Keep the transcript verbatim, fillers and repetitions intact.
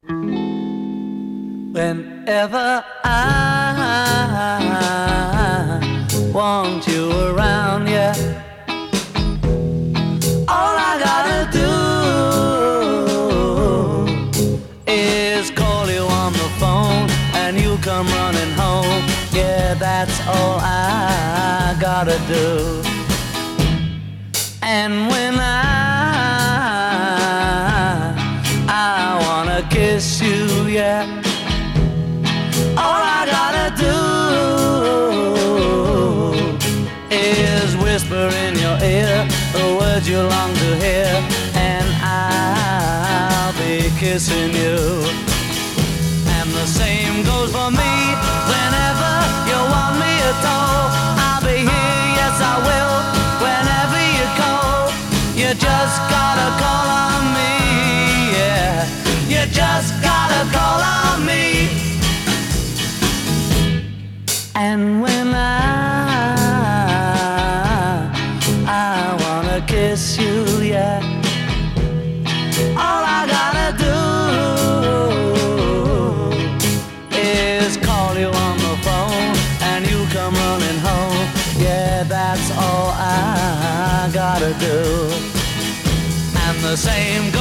Whenever I want you around, yeah, all I gotta do is call you on the phone and you come running home. Yeah, that's all I gotta do. And when I I wanna kiss you, yeah, all I gotta do is whisper in your ear the words you long to hear, and I'll be kissing you. And the same goes for me. Whenever you want me at all, I'll be here, yes I will. Whenever you call, you just gotta call on me, yeah. You just gotta call on me. And when I, I wanna kiss you, yeah, all I gotta do is call you on the phone and you come running home. Yeah, that's all I gotta do. And the same